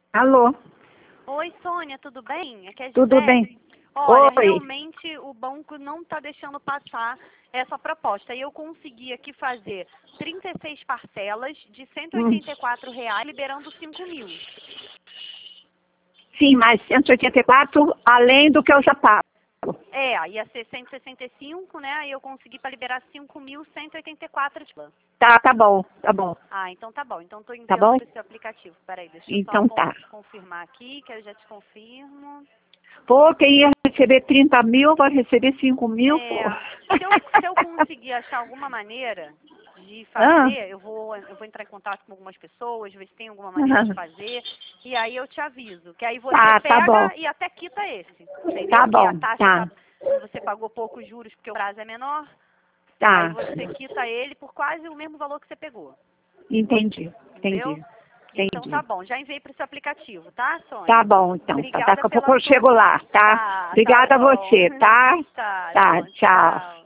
Alô? Oi, Sônia, tudo bem? Aqui é a Tudo Gisele. bem? Olha, Oi. realmente o banco não está deixando passar essa proposta. E eu consegui aqui fazer 36 parcelas de R$ Hum. 184,00, liberando 5 mil. Sim, mas 184 além do que eu já pago. Ia ser 165, né? Aí eu consegui para liberar 5.184. Tá bom, tá bom. Ah, então tá bom. Então estou Tá enviando bom? para o seu aplicativo. Peraí, deixa eu só Então tá. confirmar aqui, que eu já te confirmo. Pô, quem ia receber 30 mil vai receber 5 mil, pô. Se eu conseguir achar alguma maneira de Ah, fazer, eu vou entrar em contato com algumas pessoas, ver se tem alguma maneira de fazer, e aí eu te aviso. Que aí você tá bom. pega e até quita esse, Tá entendeu? Que a bom, taxa tá. tá, você pagou poucos juros porque o prazo é menor, aí Tá. você quita ele por quase o mesmo valor que você pegou, Entendi, entendeu? entendi, Então tá entendi. bom, já enviei para o seu aplicativo, tá, Tá Sônia? bom, então. Tá, Obrigada daqui a pouco pela eu sua... chego lá, tá? Tá Obrigada a bom. você, tá? Tá Tá, bom, tchau. tchau.